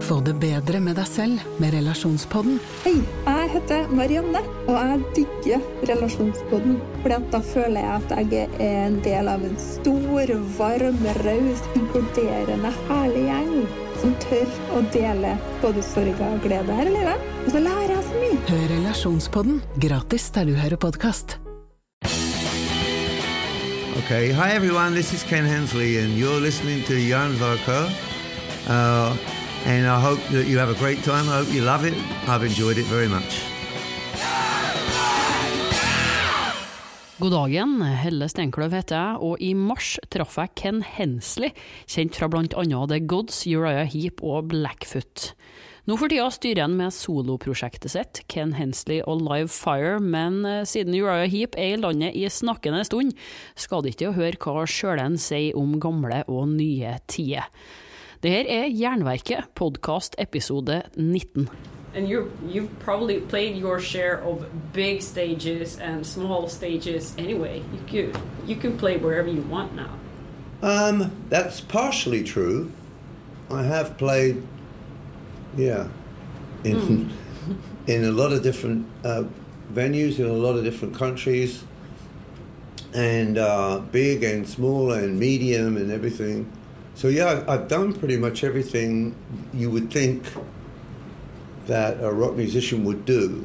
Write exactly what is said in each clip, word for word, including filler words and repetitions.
Få det bedre med deg selv med Relasjonspodden. Hei, jeg heter Marianne, og jeg digger Relasjonspodden. Fordi at da føler jeg at jeg er en del av en stor, varm, raus, inkluderende, herlig gjeng som tør å dele både sorg og glede her i livet. Og så lærer jeg så mye. Hør Relasjonspodden gratis der du hører podcast. Okay, hi everyone, this is Ken Hensley and you're listening to Jan Varco. Uh, and I hope that you have a great time. I hope you love it. I've enjoyed it very much. God dagen, Helle Steinkløv heter jeg, og i mars traff jeg Ken Hensley, kjent fra blant annet The Gods, Uriah Heep og Blackfoot. Nå for tida styrer han med soloprosjektet sitt, Ken Hensley og Live Fire, men siden Uriah Heep er i landet i snakkende stund, skal det ikke høre hva sjølen sier om gamle og nye tider. Det her er Jernverket, podcast episode nitten. And you you probably played your share of big stages and small stages anyway. You could you can play wherever you want now. Um, that's partially true. I have played, yeah, in mm. in a lot of different uh, venues in a lot of different countries, and uh, big and small and medium and everything. So yeah, I've done pretty much everything you would think that a rock musician would do,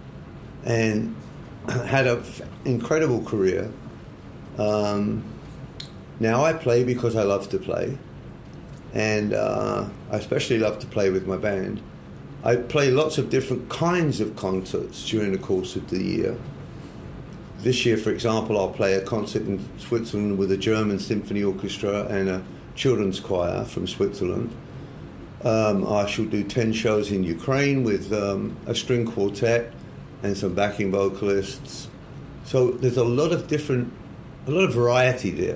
and had an f- incredible career. Um, now I play because I love to play, and uh, I especially love to play with my band. I play lots of different kinds of concerts during the course of the year. This year, for example, I'll play a concert in Switzerland with a German symphony orchestra and a children's choir from Switzerland. Um, I shall do ten shows in Ukraine with um, a string quartet and some backing vocalists. So there's a lot of different, a lot of variety there.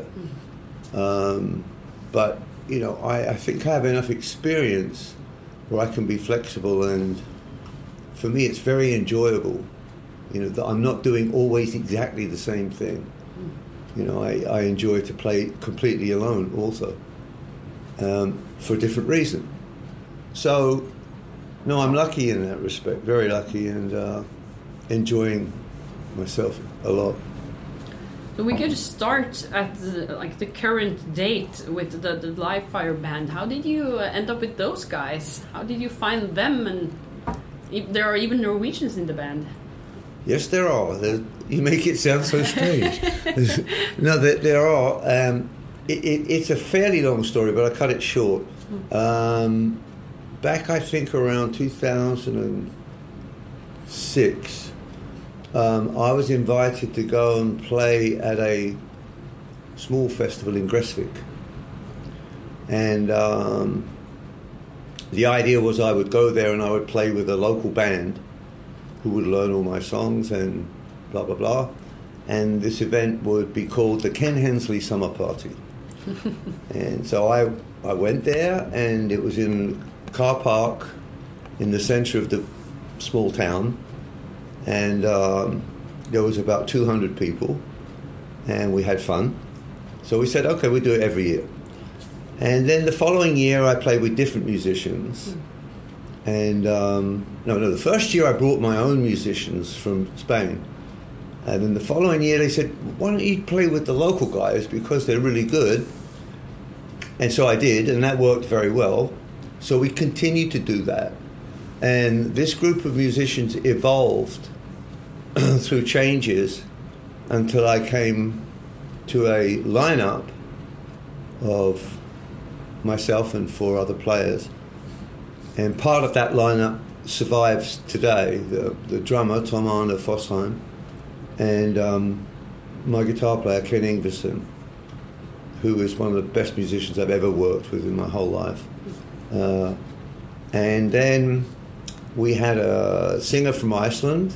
Um, but, you know, I, I think I have enough experience where I can be flexible, and for me it's very enjoyable. You know, that I'm not doing always exactly the same thing. You know, I, I enjoy to play completely alone also, um, for a different reason. So, no, I'm lucky in that respect, very lucky, and uh, enjoying myself a lot. So we could start at the, like the current date with the, the Live Fire band. How did you end up with those guys? How did you find them? And if there are even Norwegians in the band. Yes, there are. There, you make it sound so strange. No, there, there are. Um, it, it, it's a fairly long story, but I cut it short. Um, back, I think, around two thousand six, um, I was invited to go and play at a small festival in Gresvik. And um, the idea was I would go there and I would play with a local band who would learn all my songs and blah, blah, blah. And this event would be called the Ken Hensley Summer Party. And so I I went there, and it was in a car park in the center of the small town. And um, there was about two hundred people, and we had fun. So we said, okay, we do it every year. And then the following year, I played with different musicians. Mm. And, um, no, no, the first year I brought my own musicians from Spain. And then the following year they said, why don't you play with the local guys because they're really good? And so I did, and that worked very well. So we continued to do that. And this group of musicians evolved through changes until I came to a lineup of myself and four other players. And part of that lineup survives today. The, the drummer, Tom Arne Fossheim, and um, my guitar player, Ken Ingvarsson, who is one of the best musicians I've ever worked with in my whole life. Uh, and then we had a singer from Iceland,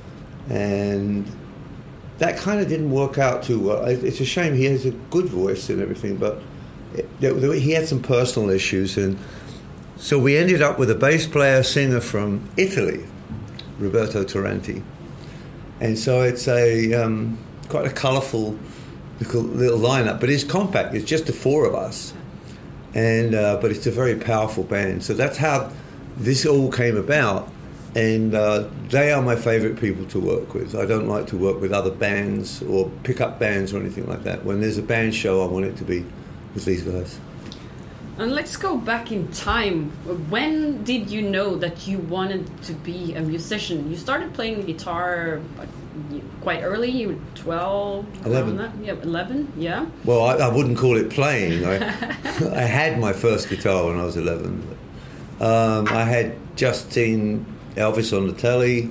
and that kind of didn't work out too well. It's a shame. He has a good voice and everything, but it, it, he had some personal issues, and so we ended up with a bass player singer from Italy, Roberto Taranti. And so it's a um, quite a colourful little, little lineup, but it's compact. It's just the four of us. and uh, but it's a very powerful band. So that's how this all came about, and uh, they are my favourite people to work with. I don't like to work with other bands or pick up bands or anything like that. When there's a band show, I want it to be with these guys. And let's go back in time. When did you know that you wanted to be a musician? You started playing the guitar quite early. You were twelve, eleven. That? Yeah, eleven. Yeah. Well, I, I wouldn't call it playing. I, I had my first guitar when I was eleven. Um, I had just seen Elvis on the telly,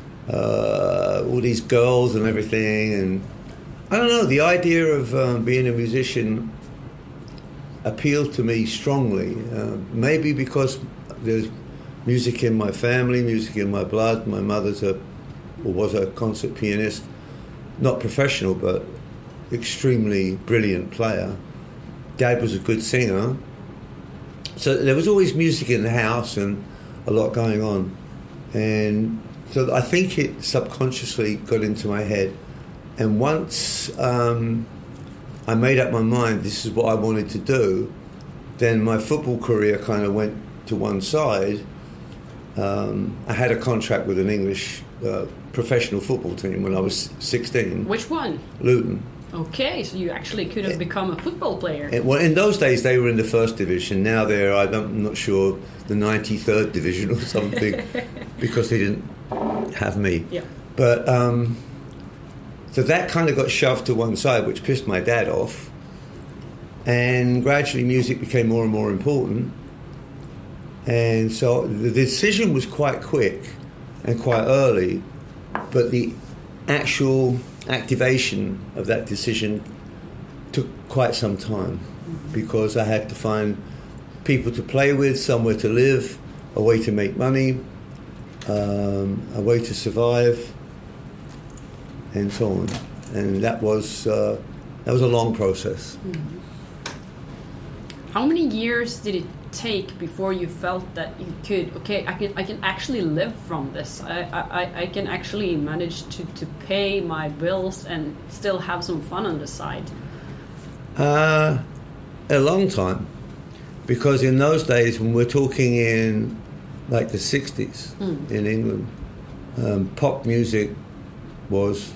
uh, all these girls and everything, and I don't know. The idea of um, being a musician appealed to me strongly, uh, maybe because there's music in my family, music in my blood. My mother's a, or was a concert pianist, not professional, but extremely brilliant player. Dad was a good singer. So there was always music in the house and a lot going on. And so I think it subconsciously got into my head. And once um, I made up my mind, this is what I wanted to do, then my football career kind of went to one side. Um, I had a contract with an English uh, professional football team when I was sixteen. Which one? Luton. Okay, so you actually could have become a football player. It, well, in those days they were in the first division. Now they're, I don't, I'm not sure, the ninety-third division or something, because they didn't have me. Yeah. But um, so that kind of got shoved to one side, which pissed my dad off. And gradually music became more and more important. And so the decision was quite quick and quite early, but the actual activation of that decision took quite some time, because I had to find people to play with, somewhere to live, a way to make money, um, a way to survive, and so on. And that was uh, that was a long process. Mm-hmm. How many years did it take before you felt that you could, okay, I can I can actually live from this. I I, I can actually manage to, to pay my bills and still have some fun on the side? Uh, a long time. Because in those days, when we're talking in like the sixties mm. in England, um, pop music was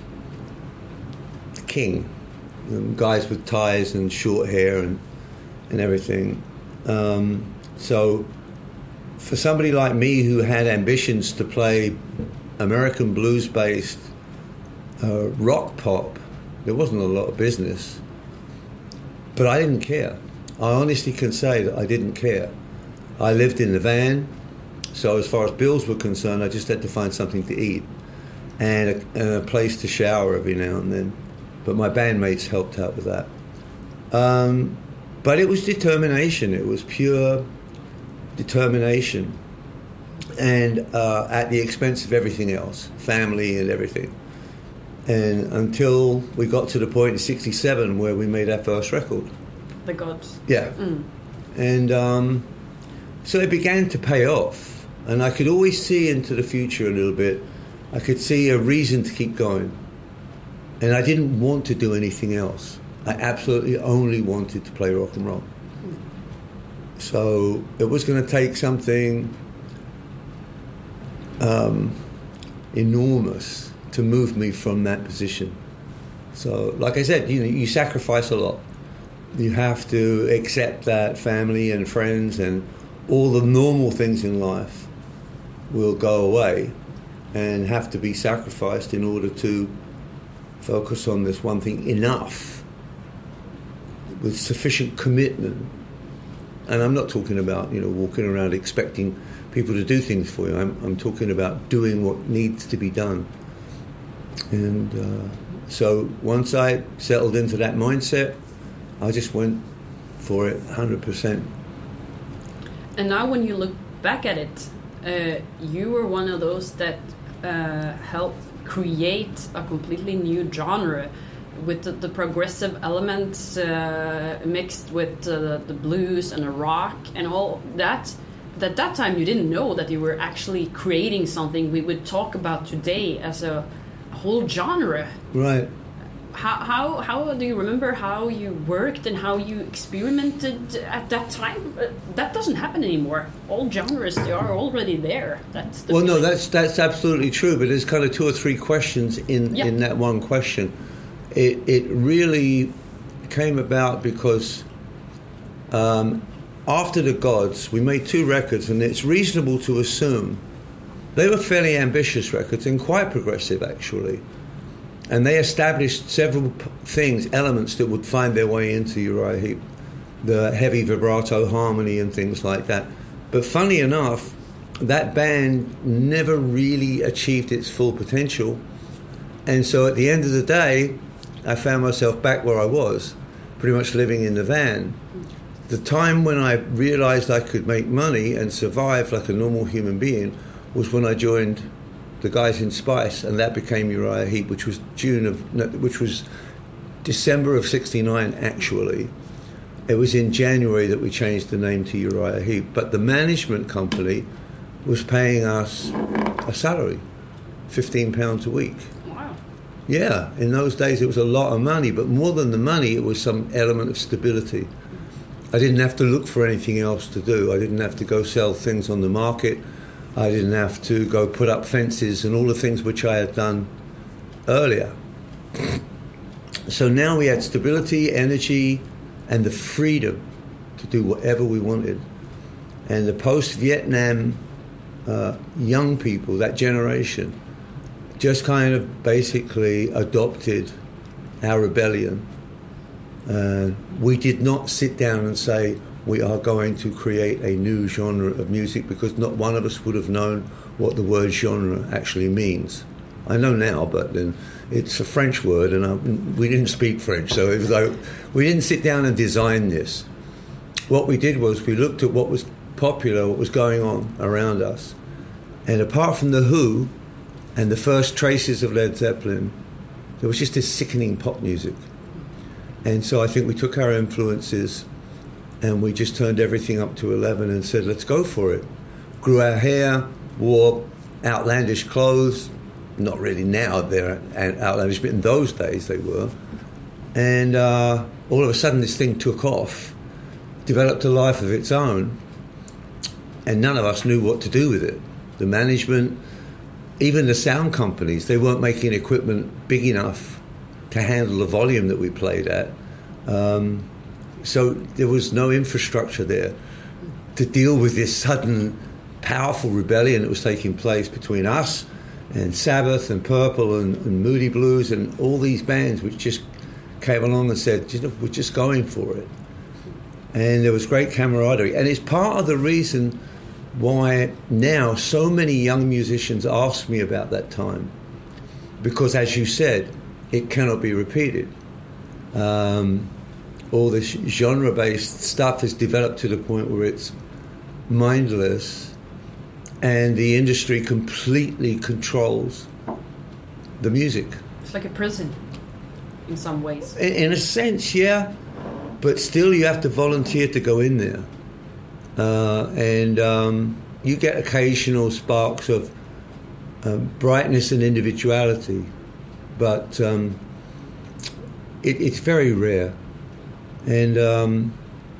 the king. Um, guys with ties and short hair and, and everything. Um, so for somebody like me who had ambitions to play American blues-based uh, rock pop, there wasn't a lot of business. But I didn't care. I honestly can say that I didn't care. I lived in the van, so as far as bills were concerned, I just had to find something to eat and a, and a place to shower every now and then. But my bandmates helped out with that. Um, But it was determination. It was pure determination, and uh, at the expense of everything else, family and everything. And until we got to the point in sixty-seven where we made our first record. The Gods. Yeah. Mm. And um, so it began to pay off. And I could always see into the future a little bit. I could see a reason to keep going. And I didn't want to do anything else. I absolutely only wanted to play rock and roll. So it was going to take something um, enormous to move me from that position. So, like I said, you know, you sacrifice a lot. You have to accept that family and friends and all the normal things in life will go away and have to be sacrificed in order to focus on this one thing enough, with sufficient commitment. And I'm not talking about, you know, walking around expecting people to do things for you. I'm, I'm talking about doing what needs to be done. And uh, so once I settled into that mindset, I just went for it one hundred percent. And now when you look back at it, uh, you were one of those that uh, helped create a completely new genre, with the, the progressive elements uh, mixed with uh, the blues and the rock and all that. But at that time, you didn't know that you were actually creating something we would talk about today as a, a whole genre. Right. how, how how do you remember how you worked and how you experimented at that time? Uh, that doesn't happen anymore. All genres, they are already there. That's the well, no, feeling. that's that's absolutely true. But there's kind of two or three questions in, Yeah. in that one question. It it really came about because um, after the Gods, we made two records, and it's reasonable to assume they were fairly ambitious records and quite progressive, actually. And they established several p- things, elements that would find their way into Uriah Heep, the heavy vibrato harmony and things like that. But funny enough, that band never really achieved its full potential. And so at the end of the day, I found myself back where I was, pretty much living in the van. The time when I realized I could make money and survive like a normal human being was when I joined the guys in Spice, and that became Uriah Heep, which was June of, no, which was December of sixty-nine. Actually, it was in January that we changed the name to Uriah Heep. But the management company was paying us a salary, fifteen pounds a week. Wow. Yeah, in those days it was a lot of money, but more than the money, it was some element of stability. I didn't have to look for anything else to do. I didn't have to go sell things on the market. I didn't have to go put up fences and all the things which I had done earlier. So now we had stability, energy, and the freedom to do whatever we wanted. And the post-Vietnam uh, young people, that generation, just kind of basically adopted our rebellion. Uh, we did not sit down and say, we are going to create a new genre of music, because not one of us would have known what the word genre actually means. I know now, but then it's a French word, and I, we didn't speak French, so it was like, we didn't sit down and design this. What we did was we looked at what was popular, what was going on around us, and apart from The Who and the first traces of Led Zeppelin, there was just this sickening pop music. And so I think we took our influences and we just turned everything up to eleven and said, let's go for it. Grew our hair, wore outlandish clothes. Not really now they're outlandish, but in those days they were. And uh, all of a sudden this thing took off, developed a life of its own, and none of us knew what to do with it. The management, even the sound companies, they weren't making equipment big enough to handle the volume that we played at. Um, so there was no infrastructure there to deal with this sudden, powerful rebellion that was taking place between us and Sabbath and Purple and, and Moody Blues and all these bands which just came along and said, you know, we're just going for it. And there was great camaraderie. And it's part of the reason why now so many young musicians ask me about that time. Because, as you said, it cannot be repeated. Um, all this genre-based stuff has developed to the point where it's mindless, and the industry completely controls the music. It's like a prison in some ways. In, in a sense, yeah, but still you have to volunteer to go in there. Uh, and um, you get occasional sparks of um, brightness and individuality, but um, it, it's very rare. And um,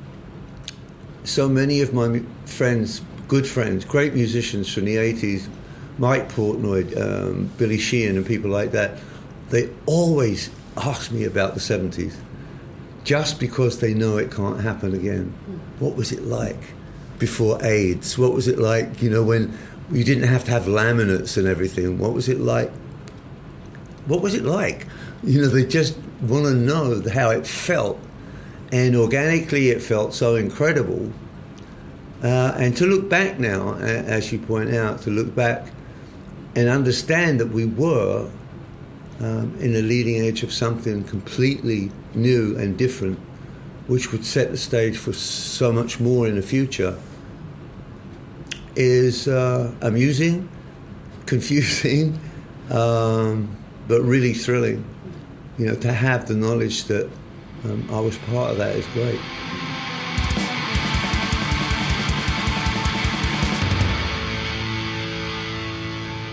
so many of my friends, good friends, great musicians from the eighties, Mike Portnoy, um, Billy Sheehan and people like that, they always ask me about the seventies, just because they know it can't happen again. What was it like before AIDS? What was it like, you know, when you didn't have to have laminates and everything? What was it like? What was it like? You know, they just want to know how it felt. And organically it felt so incredible. Uh, and to look back now, as you point out, to look back and understand that we were um, in the leading edge of something completely new and different, which would set the stage for so much more in the future, is uh, amusing, confusing, um, but really thrilling. You know, to have the knowledge that um, I was part of that is great.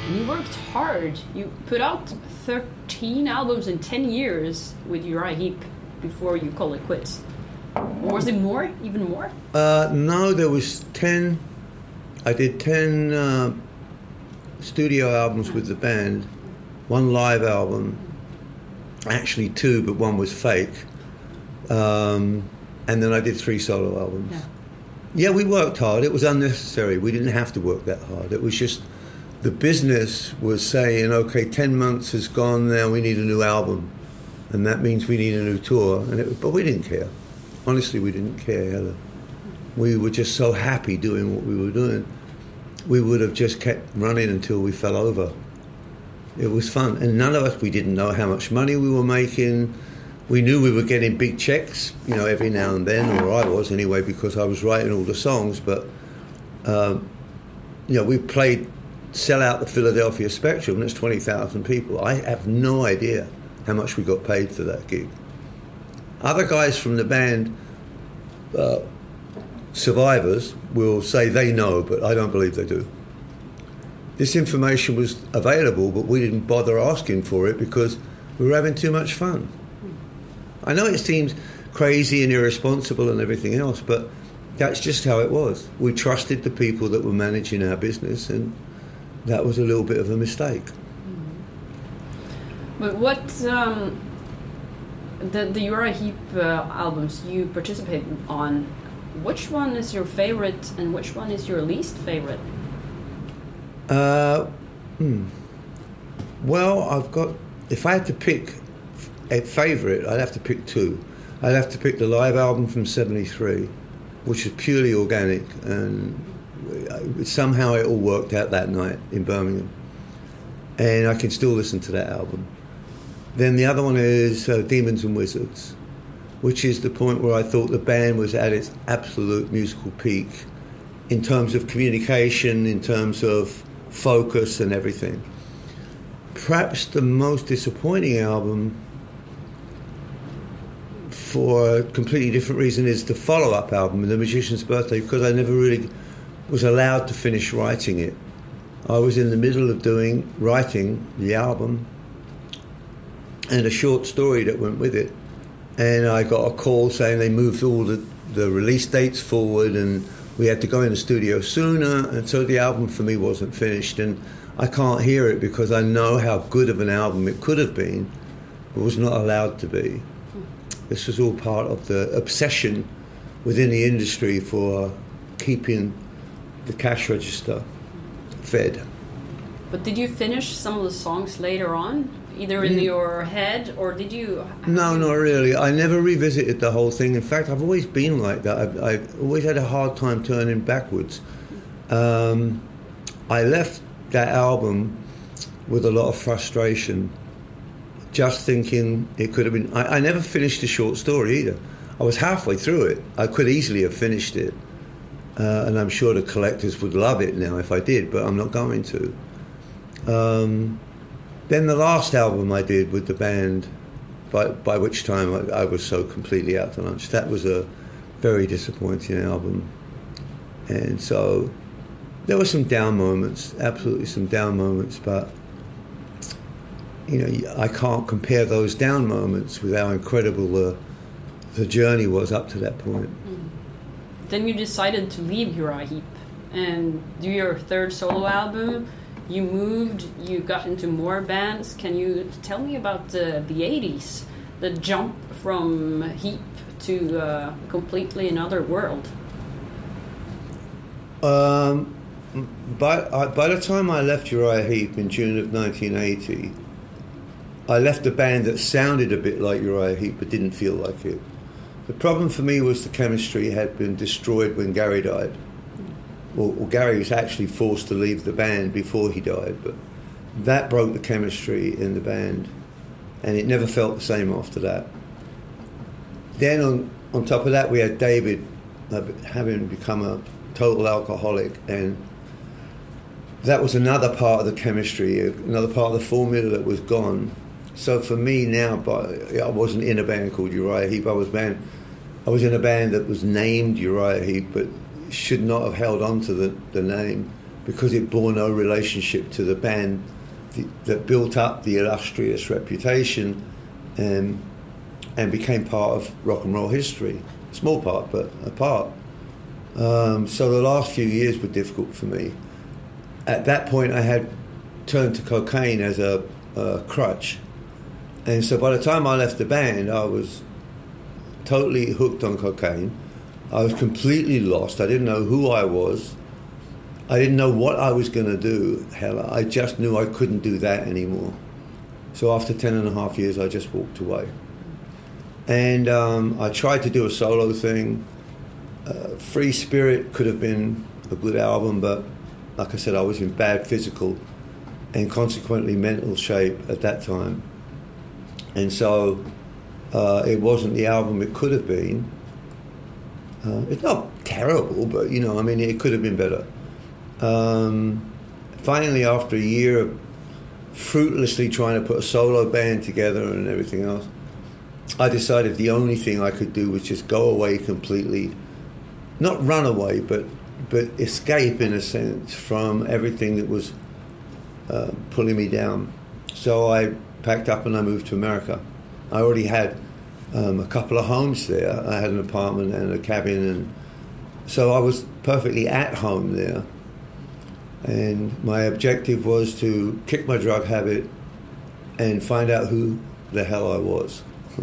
And you worked hard. You put out thirteen albums in ten years with Uriah Heep before you call it quits. Or was it more? Even more? Uh, no, there was ten. I did ten uh, studio albums with the band, one live album, actually two, but one was fake. Um, and then I did three solo albums. Yeah. Yeah, we worked hard. It was unnecessary. We didn't have to work that hard. It was just the business was saying, okay, ten months has gone now, we need a new album. And that means we need a new tour. And it, but we didn't care. Honestly, we didn't care, Heather. We were just so happy doing what we were doing. We would have just kept running until we fell over. It was fun. And none of us, we didn't know how much money we were making. We knew we were getting big checks, you know, every now and then, or I was anyway, because I was writing all the songs. But, um, you know, we played, sell out the Philadelphia Spectrum, and it's twenty thousand people. I have no idea how much we got paid for that gig. Other guys from the band, uh, survivors, will say they know, but I don't believe they do. This information was available, but we didn't bother asking for it because we were having too much fun. I know it seems crazy and irresponsible and everything else, but that's just how it was. We trusted the people that were managing our business, and that was a little bit of a mistake. But what um, the the Uriah Heep uh, albums you participated on, which one is your favorite and which one is your least favorite? Uh, hmm. Well, I've got. If I had to pick a favourite, I'd have to pick two. I'd have to pick the live album from seventy-three, which is purely organic, and somehow it all worked out that night in Birmingham. And I can still listen to that album. Then the other one is uh, Demons and Wizards, which is the point where I thought the band was at its absolute musical peak in terms of communication, in terms of focus and everything. Perhaps the most disappointing album, for a completely different reason, is the follow-up album, The Magician's Birthday, because I never really was allowed to finish writing it. I was in the middle of doing, writing the album and a short story that went with it. And I got a call saying they moved all the, the release dates forward and we had to go in the studio sooner. And so the album for me wasn't finished. And I can't hear it because I know how good of an album it could have been, but was not allowed to be. This was all part of the obsession within the industry for keeping the cash register fed. But did you finish some of the songs later on, either in mm. your head, or did you... No, not really. I never revisited the whole thing. In fact, I've always been like that. I've, I've always had a hard time turning backwards. Um, I left that album with a lot of frustration, just thinking it could have been... I, I never finished the short story either. I was halfway through it. I could easily have finished it. Uh, and I'm sure the collectors would love it now if I did, but I'm not going to. Um, then the last album I did with the band, by, by which time I, I was so completely out to lunch, that was a very disappointing album. And so there were some down moments, absolutely some down moments, but you know, I can't compare those down moments with how incredible the, the journey was up to that point. Mm. Then you decided to leave Uriah Heep and do your third solo album. You moved, you got into more bands. Can you tell me about the, the eighties, the jump from Heep to uh, completely another world? Um, by, I, by the time I left Uriah Heep in June of nineteen eighty, I left a band that sounded a bit like Uriah Heep but didn't feel like it. The problem for me was the chemistry had been destroyed when Gary died. Well, well, Gary was actually forced to leave the band before he died, but that broke the chemistry in the band, and it never felt the same after that. Then on, on top of that, we had David uh, having become a total alcoholic, and that was another part of the chemistry, another part of the formula that was gone. So for me now, but I wasn't in a band called Uriah Heep. I was band, I was in a band that was named Uriah Heep, but should not have held on to the, the name. because it bore no relationship to the band th- that built up the illustrious reputation and, and became part of rock and roll history. Small part, but a part. Um, so the last few years were difficult for me. At that point, I had turned to cocaine as a, a crutch. And so by the time I left the band, I was totally hooked on cocaine. I was completely lost. I didn't know who I was. I didn't know what I was going to do. Hell, I just knew I couldn't do that anymore. So after ten and a half years, I just walked away. And um, I tried to do a solo thing. Uh, Free Spirit could have been a good album, but like I said, I was in bad physical and consequently mental shape at that time. And so uh, it wasn't the album it could have been. Uh, it's not terrible, but, you know, I mean, it could have been better. Um, finally, after a year of fruitlessly trying to put a solo band together and everything else, I decided the only thing I could do was just go away completely. Not run away, but but escape, in a sense, from everything that was uh, pulling me down. So I packed up and I moved to America. I already had um, a couple of homes there. I had an apartment and a cabin, and so I was perfectly at home there. And my objective was to kick my drug habit and find out who the hell I was.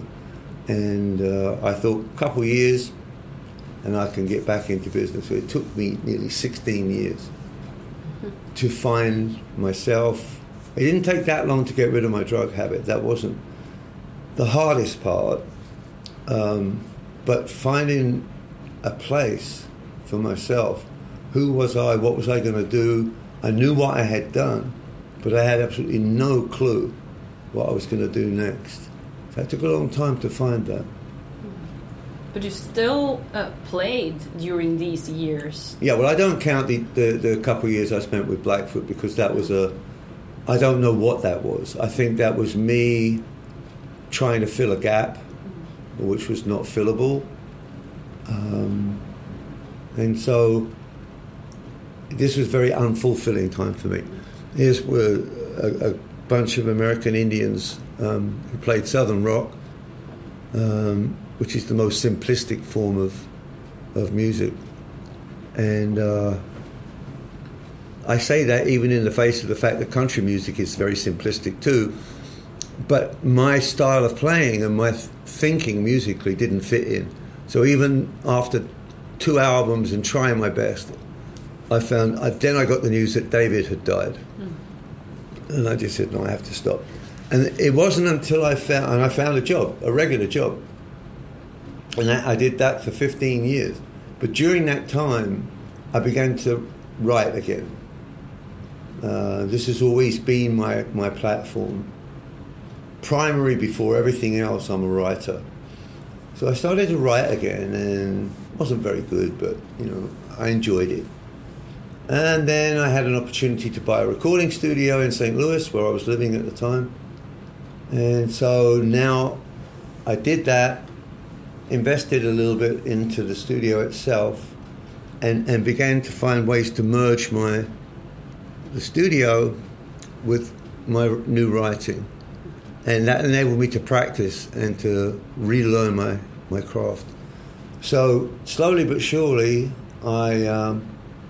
And uh, I thought a couple of years and I can get back into business. So it took me nearly sixteen years mm-hmm. to find myself. It didn't take that long to get rid of my drug habit. That wasn't the hardest part. Um, but finding a place for myself. Who was I? What was I going to do? I knew what I had done, but I had absolutely no clue what I was going to do next. So it took a long time to find that. But you still uh, played during these years. Yeah, well, I don't count the, the, the couple of years I spent with Blackfoot because that was a... I don't know what that was. I think that was me trying to fill a gap, which was not fillable. Um, and so this was a very unfulfilling time for me. Here's were a, a bunch of American Indians um, who played Southern rock, um, which is the most simplistic form of of music. And uh, I say that even in the face of the fact that country music is very simplistic too. But my style of playing and my th- thinking musically didn't fit in. So even after two albums and trying my best, I found, I, then I got the news that David had died. Mm. And I just said, no, I have to stop. And it wasn't until I found, and I found a job, a regular job. And I, I did that for fifteen years. But during that time, I began to write again. Uh, this has always been my, my platform. Primary before everything else, I'm a writer. So I started to write again, and it wasn't very good, but, you know, I enjoyed it. And then I had an opportunity to buy a recording studio in Saint Louis, where I was living at the time. And so now I did that, invested a little bit into the studio itself, and, and began to find ways to merge my the studio with my new writing. And that enabled me to practice and to relearn my, my craft. So slowly but surely, I um,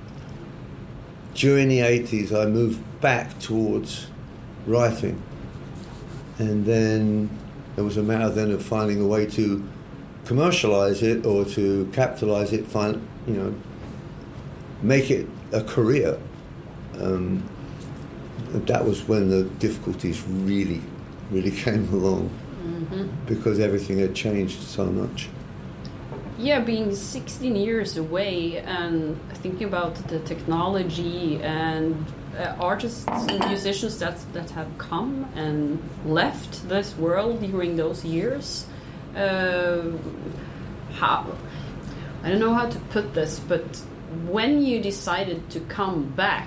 during the eighties, I moved back towards writing. And then it was a matter then of finding a way to commercialize it or to capitalize it, find, you know, make it a career. Um, that was when the difficulties really, really came along mm-hmm. because everything had changed so much. Yeah, being sixteen years away and thinking about the technology and uh, artists and musicians that that have come and left this world during those years. Uh, how I don't know how to put this, but when you decided to come back,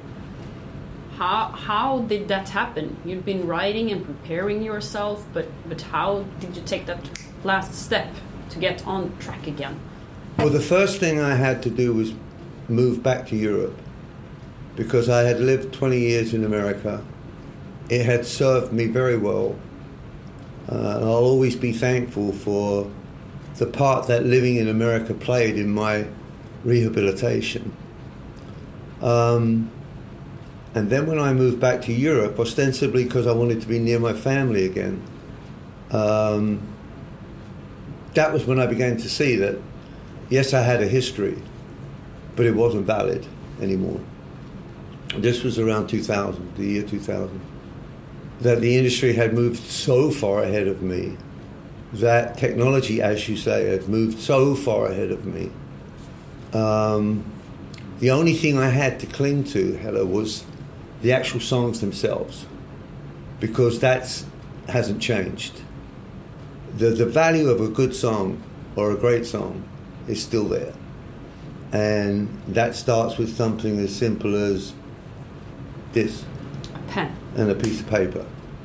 how how did that happen? You've been writing and preparing yourself, but but how did you take that last step to get on track again? Well, the first thing I had to do was move back to Europe. because I had lived twenty years in America. It had served me very well. Uh, and I'll always be thankful for the part that living in America played in my rehabilitation. Um, and then when I moved back to Europe, ostensibly because I wanted to be near my family again, um, that was when I began to see that, yes, I had a history, but it wasn't valid anymore. This was around two thousand, the year two thousand. That the industry had moved so far ahead of me, that technology, as you say, had moved so far ahead of me. Um, the only thing I had to cling to, Hella, was the actual songs themselves, because that hasn't changed. The, the value of a good song or a great song is still there. And that starts with something as simple as this. A pen. And a piece of paper.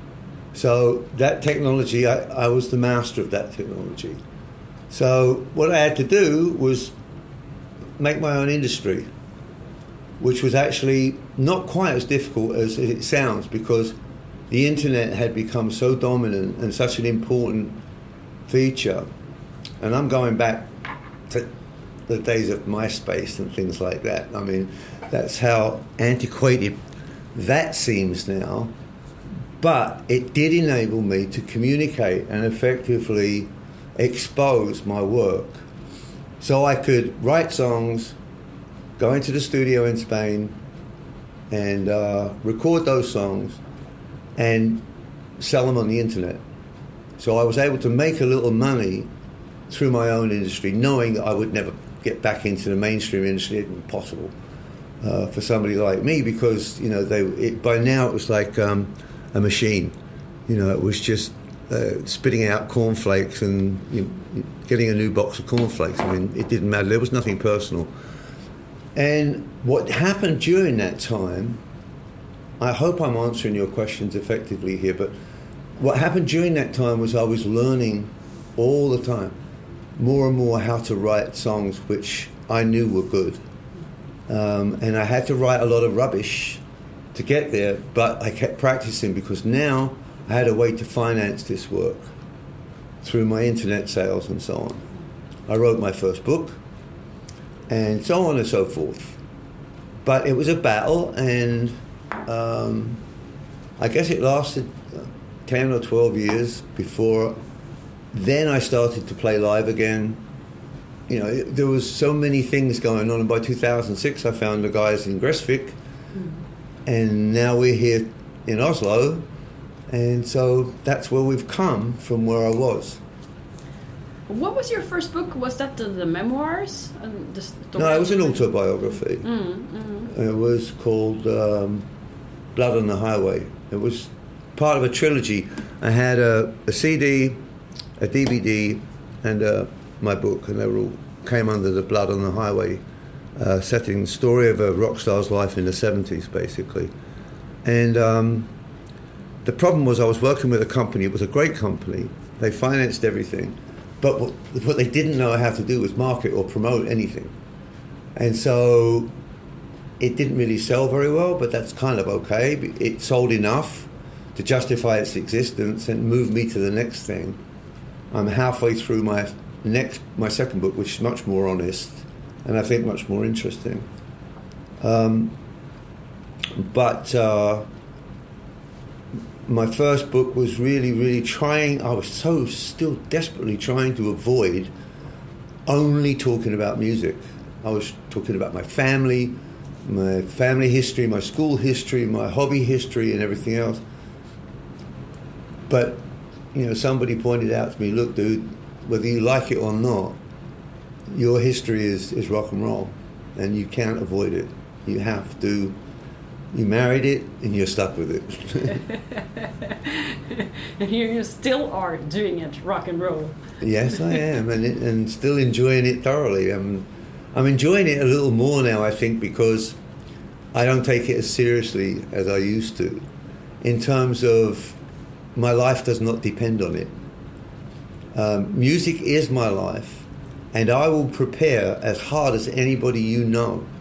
So that technology, I, I was the master of that technology. So what I had to do was make my own industry, which was actually not quite as difficult as it sounds, because the internet had become so dominant and such an important feature. And I'm going back to the days of MySpace and things like that. I mean, that's how antiquated that seems now. But it did enable me to communicate and effectively expose my work. So I could write songs, go into the studio in Spain, and uh, record those songs and sell them on the internet. So I was able to make a little money through my own industry, knowing that I would never get back into the mainstream industry. It wasn't possible uh, for somebody like me, because, you know, they it, by now it was like um, a machine. You know, it was just uh, spitting out cornflakes and you know, getting a new box of cornflakes. I mean, it didn't matter. There was nothing personal. And what happened during that time, I hope I'm answering your questions effectively here, but what happened during that time was I was learning all the time, more and more, how to write songs which I knew were good. Um, and I had to write a lot of rubbish to get there, but I kept practicing, because now I had a way to finance this work through my internet sales and so on. I wrote my first book, and so on and so forth. But it was a battle, and um, I guess it lasted ten or twelve years before then I started to play live again. You know, it, there was so many things going on, and by two thousand six I found the guys in Gresvik, mm. and now we're here in Oslo, and so that's where we've come from, where I was. What was your first book? Was that the, the memoirs? And the story? No, it was an autobiography. Mm, mm. It was called um, Blood on the Highway. It was part of a trilogy. I had a, a C D, a D V D, and uh, my book, and they were all came under the Blood on the Highway uh, setting, story of a rock star's life in the seventies, basically. And um, the problem was I was working with a company. It was a great company. They financed everything. But what, what they didn't know how to do was market or promote anything. And so it didn't really sell very well, but that's kind of okay. It sold enough to justify its existence and move me to the next thing. I'm halfway through my next, my second book, which is much more honest and I think much more interesting. Um, but uh, my first book was really, really trying, I was so still desperately trying to avoid only talking about music. I was talking about my family, my family history, my school history, my hobby history, and everything else. But, you know, somebody pointed out to me, look, dude, whether you like it or not, your history is, is rock and roll, and you can't avoid it. You have to. You married it, and you're stuck with it. And here you still are doing it, rock and roll. Yes, I am, and it, and still enjoying it thoroughly. I'm, I'm enjoying it a little more now, I think, because I don't take it as seriously as I used to. In terms of my life does not depend on it. Um, music is my life, and I will prepare as hard as anybody you know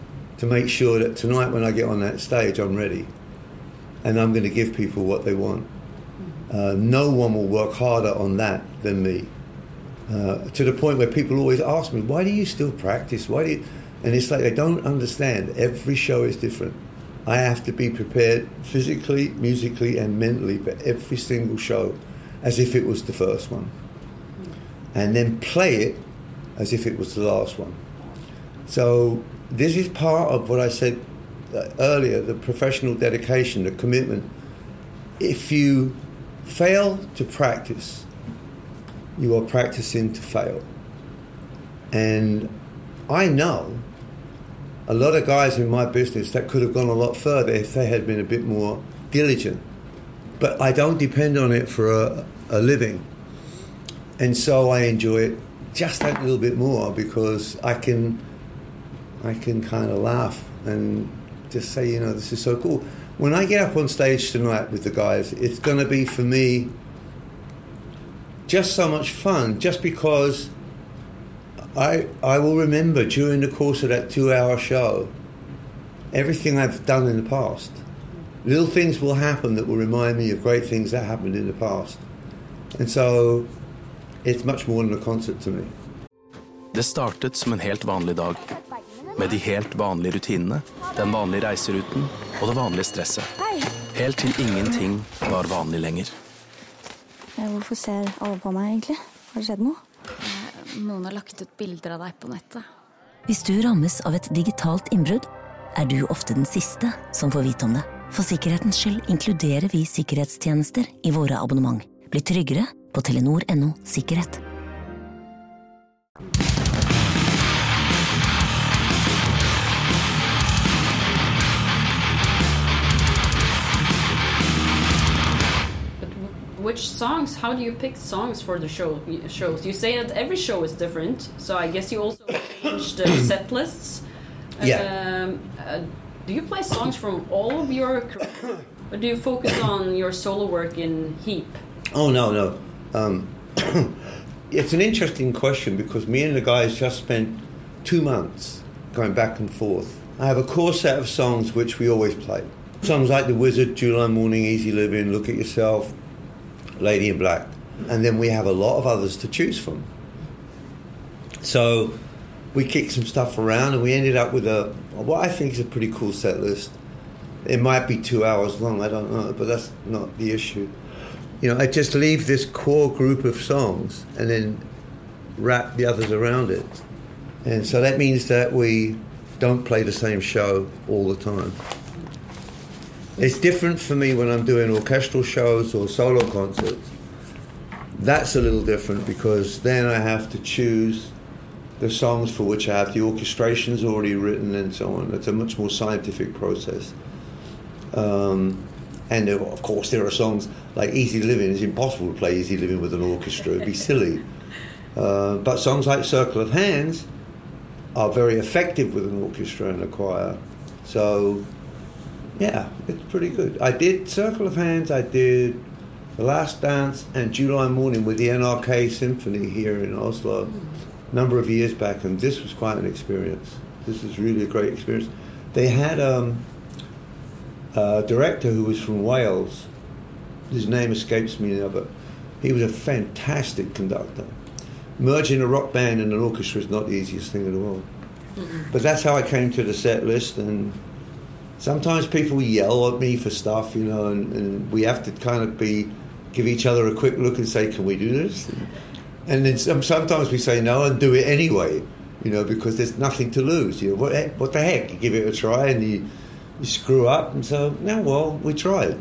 to make sure that tonight when I get on that stage, I'm ready. And I'm going to give people what they want. Uh, no one will work harder on that than me. Uh, to the point where people always ask me, why do you still practice? Why do you? And it's like they don't understand. Every show is different. I have to be prepared physically, musically, and mentally for every single show as if it was the first one. And then play it as if it was the last one. So this is part of what I said earlier, the professional dedication, the commitment. If you fail to practice, you are practicing to fail. And I know a lot of guys in my business that could have gone a lot further if they had been a bit more diligent. But I don't depend on it for a, a living. And so I enjoy it just that little bit more because I can I can kind of laugh and just say, you know, this is so cool. When I get up on stage tonight with the guys, it's going to be for me just so much fun, just because I I will remember during the course of that two-hour show everything I've done in the past. Little things will happen that will remind me of great things that happened in the past. And so it's much more than a concert to me. Det startet som en helt vanlig dag, med de helt vanlige rutinene, den vanlige reiseruten og det vanlige stresset. Helt til ingenting var vanlig lenger. Hvorfor ser alle på meg egentlig? Har det skjedd noe? Noen har lagt ut bilder av deg på nettet. Hvis du rammes av et digitalt innbrudd, er du ofte den siste som får vite om det. For sikkerhetens skyld inkluderer vi sikkerhetstjenester i våre abonnement. Bli tryggere på telenor punktum no sikkerhet. Which songs? How do you pick songs for the show shows? You say that every show is different, so I guess you also change the set lists. Yeah. Um, uh, do you play songs from all of your career, or do you focus on your solo work in Heap? Oh no, no. Um, it's an interesting question because me and the guys just spent two months going back and forth. I have a core set of songs which we always play. Songs like The Wizard, July Morning, Easy Living, Look at Yourself, Lady in Black, and then we have a lot of others to choose from. So we kicked some stuff around and we ended up with a what I think is a pretty cool set list. It might be two hours long, I don't know, but that's not the issue. You know, I just leave this core group of songs and then wrap the others around it. And so that means that we don't play the same show all the time. It's different for me when I'm doing orchestral shows or solo concerts. That's a little different because then I have to choose the songs for which I have the orchestrations already written and so on. It's a much more scientific process. Um, and there, of course there are songs like Easy Living. It's impossible to play Easy Living with an orchestra. It'd be silly. Uh, but songs like Circle of Hands are very effective with an orchestra and a choir. So yeah, it's pretty good. I did Circle of Hands, I did The Last Dance and July Morning with the N R K Symphony here in Oslo a number of years back, and this was quite an experience. This was really a great experience. They had um, a director who was from Wales. His name escapes me now, but he was a fantastic conductor. Merging a rock band and an orchestra is not the easiest thing in the world. Mm-hmm. But that's how I came to the set list, and sometimes people yell at me for stuff, you know, and, and we have to kind of be, give each other a quick look and say, can we do this? And then some, sometimes we say no and do it anyway, you know, because there's nothing to lose. You know, what, what the heck? You give it a try and you, you screw up, and so, no, well, we tried.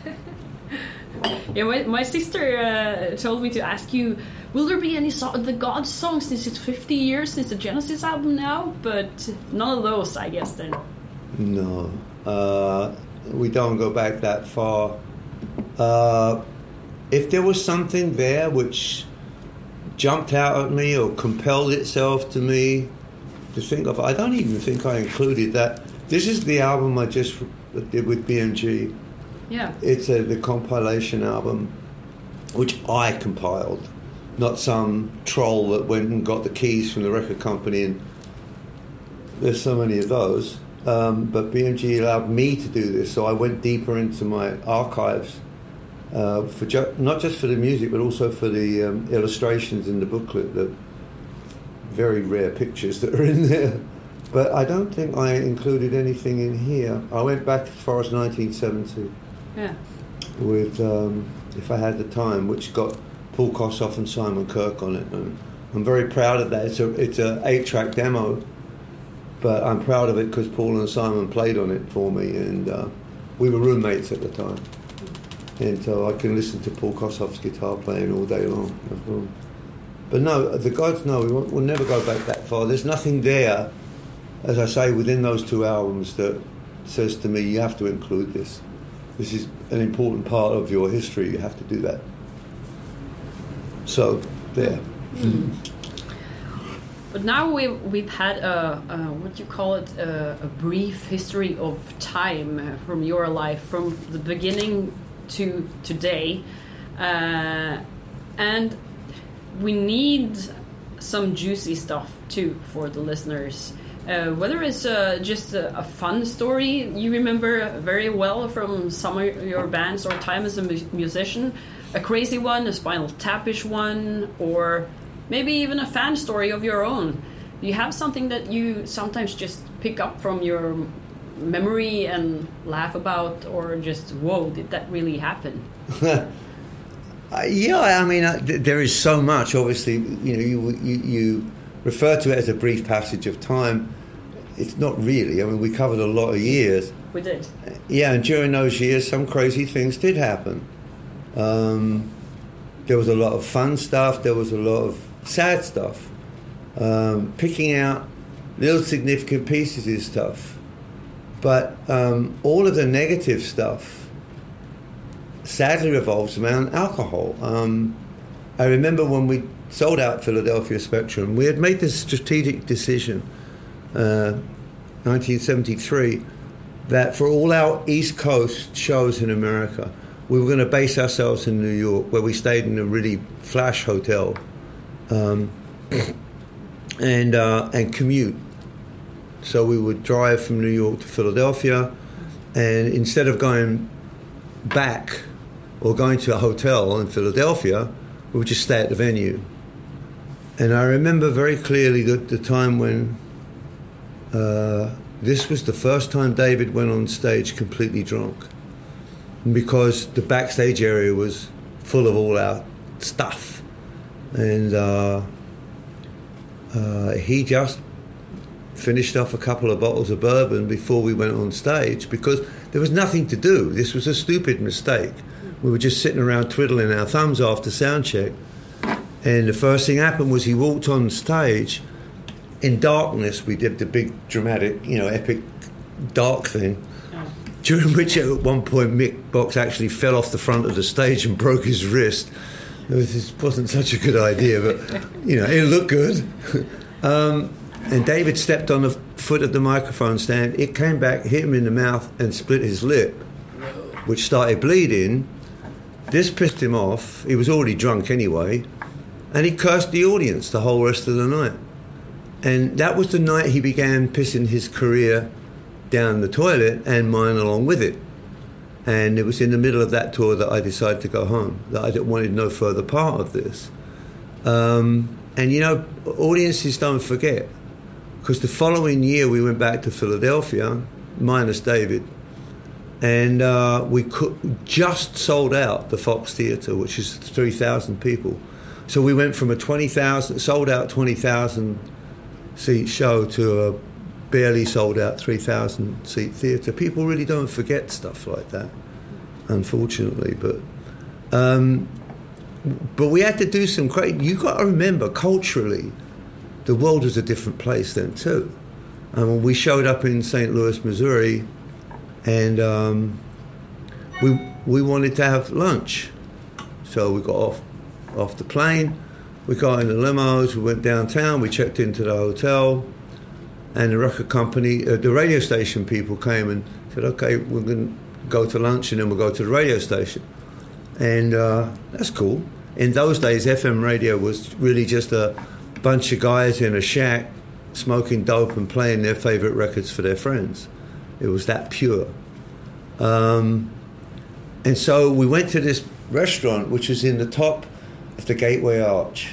Yeah, my, my sister uh, told me to ask you, will there be any so- the God songs since it's fifty years since the Genesis album now? But none of those, I guess, then. No, uh, we don't go back that far. Uh, if there was something there which jumped out at me or compelled itself to me to think of, I don't even think I included that. This is the album I just did with B M G. Yeah. It's a, the compilation album, which I compiled, not some troll that went and got the keys from the record company. And there's so many of those. um, but B M G allowed me to do this, so I went deeper into my archives, uh, for ju- not just for the music, but also for the um, illustrations in the booklet, the very rare pictures that are in there. But I don't think I included anything in here. I went back as far as nineteen seventy. Yeah. With um, If I Had the Time, which got Paul Kossoff and Simon Kirke on it, and I'm very proud of that. It's a it's a eight-track demo, but I'm proud of it because Paul and Simon played on it for me, and uh, we were roommates at the time, and so I can listen to Paul Kossoff's guitar playing all day long. But no, the gods know we won't, we'll never go back that far. There's nothing there, as I say, within those two albums that says to me, you have to include this. This is an important part of your history. You have to do that. So, there. Mm. But now we've, we've had a, a, what do you call it, a, a brief history of time uh, from your life, from the beginning to today. Uh, and we need some juicy stuff, too, for the listeners. Uh, whether it's uh, just a, a fun story you remember very well from some of your bands or time as a mu- musician, a crazy one, a Spinal Tap-ish one, or maybe even a fan story of your own. Do you have something that you sometimes just pick up from your memory and laugh about, or just, whoa, did that really happen? uh, yeah, I mean, uh, th- there is so much. Obviously, you know, you, you you refer to it as a brief passage of time. It's not really. I mean, we covered a lot of years. We did. Yeah, and during those years, some crazy things did happen. Um, there was a lot of fun stuff. There was a lot of sad stuff. Um, picking out little significant pieces is tough. But um, all of the negative stuff sadly revolves around alcohol. Um, I remember when we sold out Philadelphia Spectrum, we had made this strategic decision, uh, nineteen seventy-three, that for all our East Coast shows in America, we were going to base ourselves in New York, where we stayed in a really flash hotel, um, and uh, and commute. So we would drive from New York to Philadelphia, and instead of going back or going to a hotel in Philadelphia, we would just stay at the venue. And I remember very clearly the, the time when uh, this was the first time David went on stage completely drunk, because the backstage area was full of all our stuff. And uh, uh, he just finished off a couple of bottles of bourbon before we went on stage, because there was nothing to do. This was a stupid mistake. We were just sitting around twiddling our thumbs after sound check. And the first thing happened was he walked on stage. In darkness, we did the big dramatic, you know, epic dark thing, during which at one point Mick Box actually fell off the front of the stage and broke his wrist. This wasn't such a good idea, but, you know, it looked good. um, and David stepped on the foot of the microphone stand. It came back, hit him in the mouth and split his lip, which started bleeding. This pissed him off. He was already drunk anyway. And he cursed the audience the whole rest of the night. And that was the night he began pissing his career down the toilet, and mine along with it. And it was in the middle of that tour that I decided to go home, that I wanted no further part of this. Um, and, you know, audiences don't forget, because the following year we went back to Philadelphia, minus David, and uh, we could, just sold out the Fox Theatre, which is three thousand people. So we went from a twenty thousand, sold out twenty thousand seat show to a barely sold out three thousand seat theatre. People really don't forget stuff like that, unfortunately. But um, but we had to do some great. You got to remember, culturally, the world was a different place then too. And when we showed up in Saint Louis, Missouri, and um, we we wanted to have lunch, so we got off off the plane. We got in the limos, we went downtown, we checked into the hotel, and the record company, uh, the radio station people came and said, okay, we're going to go to lunch and then we'll go to the radio station. And uh, that's cool. In those days, F M radio was really just a bunch of guys in a shack smoking dope and playing their favourite records for their friends. It was that pure. Um, and so we went to this restaurant, which was in the top of the Gateway Arch.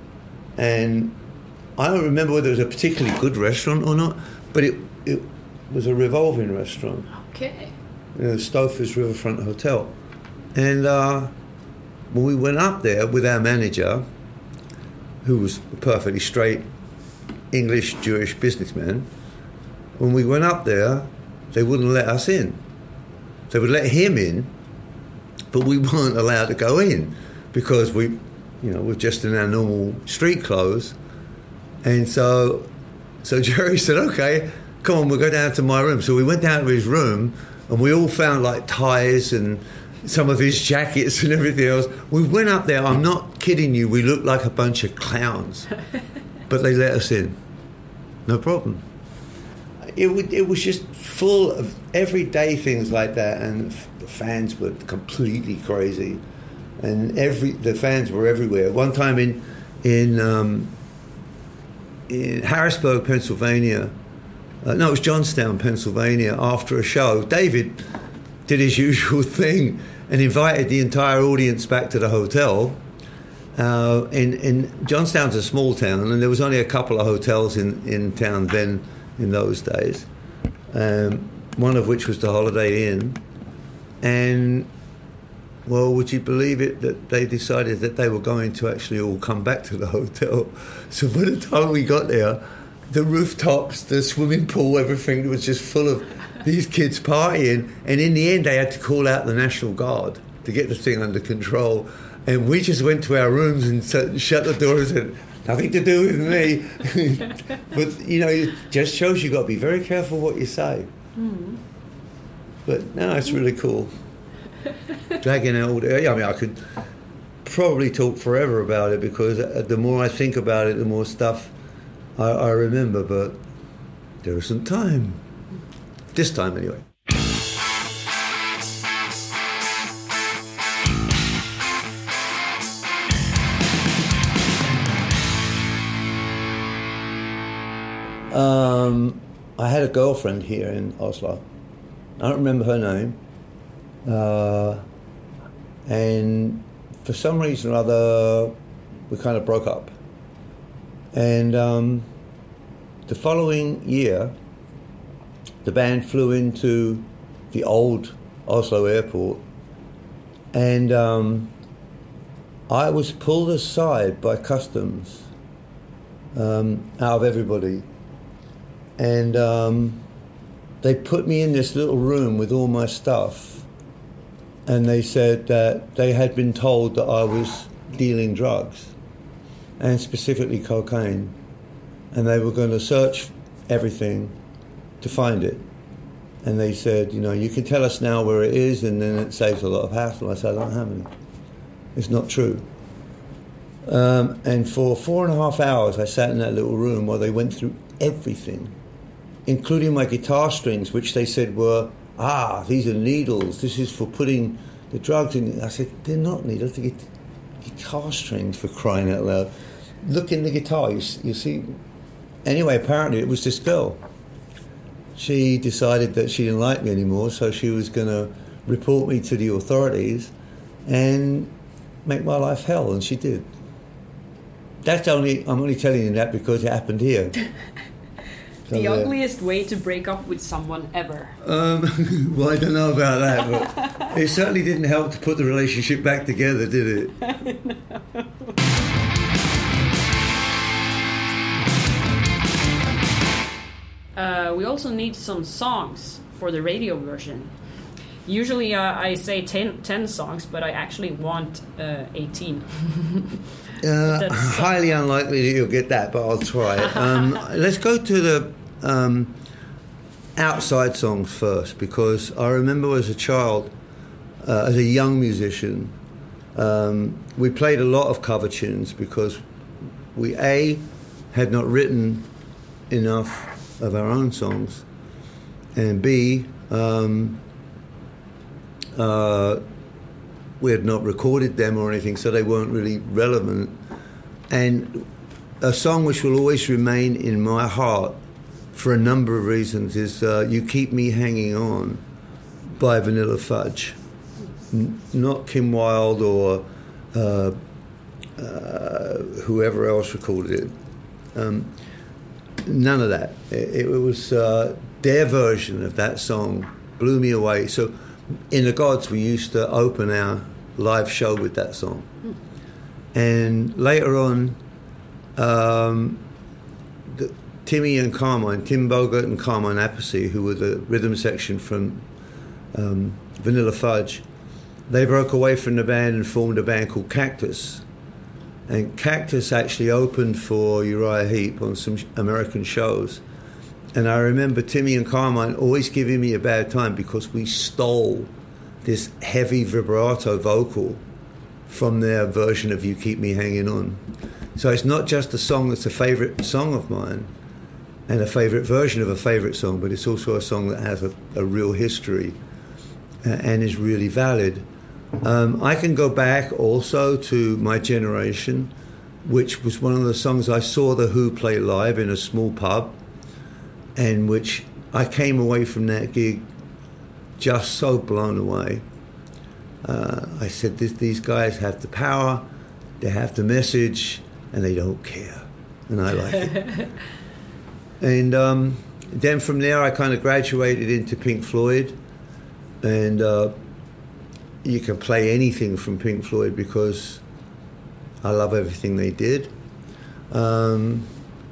And I don't remember whether it was a particularly good restaurant or not, but it it was a revolving restaurant. Okay. You know, Stouffer's Riverfront Hotel. And uh, when we went up there with our manager, who was a perfectly straight English Jewish businessman, when we went up there, they wouldn't let us in. They would let him in, but we weren't allowed to go in because we, you know, we're just in our normal street clothes. And so, so Jerry said, okay, come on, we'll go down to my room. So we went down to his room, and we all found like ties and some of his jackets and everything else. We went up there, I'm not kidding you, we looked like a bunch of clowns. But they let us in. No problem. It, would, it was just full of everyday things like that, and the fans were completely crazy. And every the fans were everywhere. One time in, in, um, in Harrisburg, Pennsylvania, uh, no, it was Johnstown, Pennsylvania, after a show, David did his usual thing and invited the entire audience back to the hotel. Uh, in, in Johnstown's a small town, and there was only a couple of hotels in, in town then in those days, um, one of which was the Holiday Inn. And, well, would you believe it that they decided that they were going to actually all come back to the hotel? So by the time we got there, the rooftops, the swimming pool, everything was just full of these kids partying, and in the end they had to call out the National Guard to get the thing under control. And we just went to our rooms and shut the doors and nothing to do with me. But, you know, it just shows you've got to be very careful what you say. Mm. But, no, it's really cool. Dragging out all the... I mean, I could probably talk forever about it, because the more I think about it, the more stuff I, I remember. But there isn't time. This time, anyway. Um, I had a girlfriend here in Oslo. I don't remember her name. Uh, and for some reason or other, we kind of broke up. And um, the following year, the band flew into the old Oslo airport, and um, I was pulled aside by customs um, out of everybody. And um, they put me in this little room with all my stuff, and they said that they had been told that I was dealing drugs, and specifically cocaine, and they were going to search everything to find it. And they said, you know, you can tell us now where it is, and then it saves a lot of hassle. I said, I don't have any. It's not true. Um, and for four and a half hours, I sat in that little room while they went through everything, including my guitar strings, which they said were, ah, these are needles. This is for putting the drugs in. I said, they're not needles. They're guitar strings, for crying out loud. Look in the guitar, you, you see. Anyway, apparently it was this girl. She decided that she didn't like me anymore, so she was going to report me to the authorities and make my life hell, and she did. That's only, I'm only telling you that because it happened here. So, the yeah. ugliest way to break up with someone ever. Um, well, I don't know about that, but it certainly didn't help to put the relationship back together, did it? Uh, we also need some songs for the radio version. Usually uh, I say ten, ten songs, but I actually want uh, eighteen. uh, highly unlikely that you'll get that, but I'll try it. Um, let's go to the um, outside songs first, because I remember as a child, uh, as a young musician, um, we played a lot of cover tunes because we, A, had not written enough of our own songs, and B, um, uh, we had not recorded them or anything, so they weren't really relevant. And a song which will always remain in my heart for a number of reasons, is uh, You Keep Me Hanging On by Vanilla Fudge. N- not Kim Wilde or uh, uh, whoever else recorded it. Um, none of that. It, it was uh, their version of that song blew me away. So in The Gods, we used to open our live show with that song. And later on, um, the, Timmy and Carmine, Tim Bogart and Carmine Appice, who were the rhythm section from um, Vanilla Fudge, they broke away from the band and formed a band called Cactus. And Cactus actually opened for Uriah Heep on some American shows. And I remember Timmy and Carmine always giving me a bad time because we stole this heavy vibrato vocal from their version of You Keep Me Hanging On. So it's not just a song that's a favourite song of mine and a favourite version of a favourite song, but it's also a song that has a, a real history uh, and is really valid. Um, I can go back also to My Generation, which was one of the songs I saw The Who play live in a small pub, and which I came away from that gig just so blown away. Uh, I said, this, these guys have the power, they have the message, and they don't care. And I like it. And um, then from there, I kind of graduated into Pink Floyd. And uh, you can play anything from Pink Floyd because I love everything they did. Um,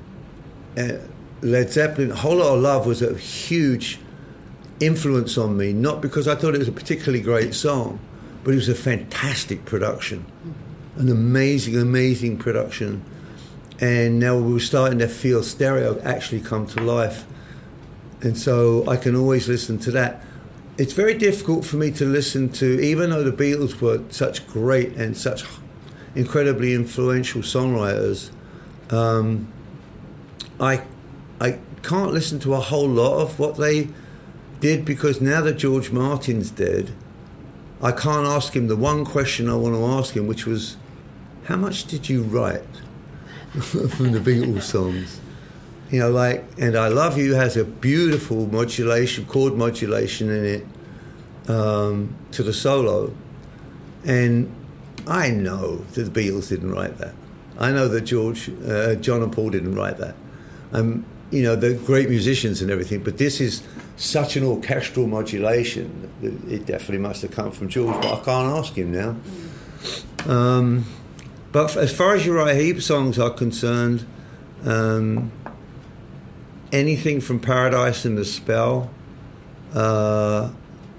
Led Zeppelin, A Whole Lot of Love was a huge influence on me, not because I thought it was a particularly great song, but it was a fantastic production, an amazing, amazing production. And now we were starting to feel stereo actually come to life. And so I can always listen to that. It's very difficult for me to listen to, even though the Beatles were such great and such incredibly influential songwriters, um, I, I can't listen to a whole lot of what they did because now that George Martin's dead, I can't ask him the one question I want to ask him, which was, how much did you write from the Beatles songs? You know, like, And I Love You has a beautiful modulation, chord modulation in it um, to the solo. And I know that the Beatles didn't write that. I know that George, uh, John and Paul didn't write that. Um, you know, they're great musicians and everything, but this is such an orchestral modulation. It definitely must have come from George, but I can't ask him now. Um, but as far as Uriah Heep songs are concerned, um, anything from Paradise and the Spell, uh,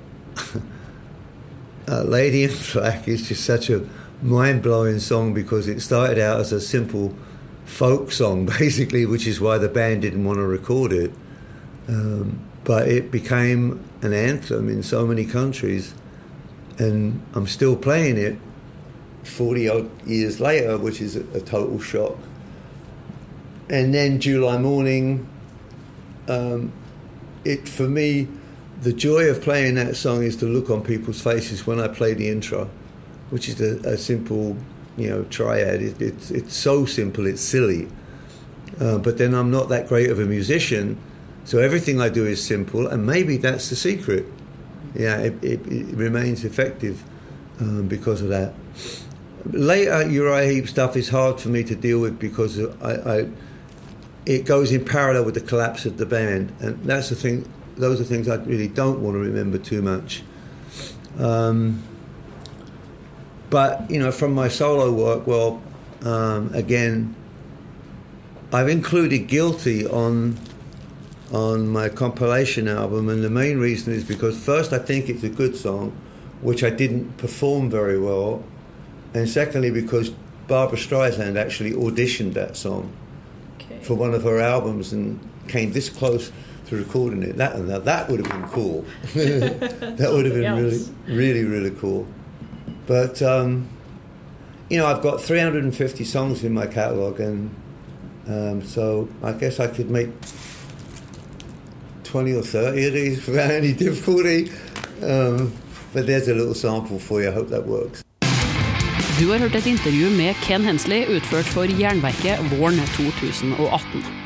uh, Lady in Black is just such a mind-blowing song because it started out as a simple folk song, basically, which is why the band didn't want to record it. Um, but it became an anthem in so many countries, and I'm still playing it forty-odd years later, which is a, a total shock. And then July Morning, um, it for me, the joy of playing that song is the look on people's faces when I play the intro, which is a, a simple, you know, triad. It, it's it's so simple, it's silly. Uh, but then I'm not that great of a musician, so everything I do is simple, and maybe that's the secret. Yeah, it, it, it remains effective um, because of that. Later Uriah Heep stuff is hard for me to deal with because I, I it goes in parallel with the collapse of the band, and that's the thing. Those are things I really don't want to remember too much. Um, But, you know, from my solo work, well, um, again, I've included Guilty on on my compilation album, and the main reason is because, first, I think it's a good song, which I didn't perform very well, and secondly, because Barbra Streisand actually auditioned that song okay. for one of her albums and came this close to recording it. That, now, that would have been cool. That would have been yes. really, really, really cool. But, um, you know, I've got three hundred fifty songs in my catalogue, and um, so I guess I could make twenty or thirty of these without any difficulty. Um, but there's a little sample for you. I hope that works. Du har hørt et intervju med Ken Hensley utført for Jernverket våren to tusen og atten.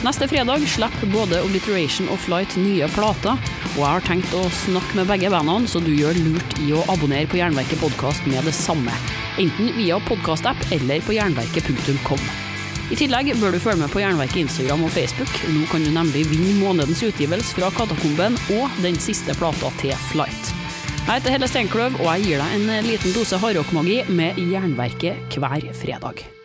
Neste fredag slipper både Obliteration og Flight nye plater, og jeg har tenkt å snakke med begge bandene, så du gjør lurt i å abonnere på Jernverket podcast med det samme, enten via podcast-app eller på jernverket punktum com. I tillegg bør du følge med på Jernverket Instagram og Facebook. Nå kan du nemlig vinne månedens utgivelse fra Katakomben og den siste plata til Flight. Jeg heter Helle Steinkløv, og jeg gir deg en liten dose hardrockmagi med Jernverket hver fredag.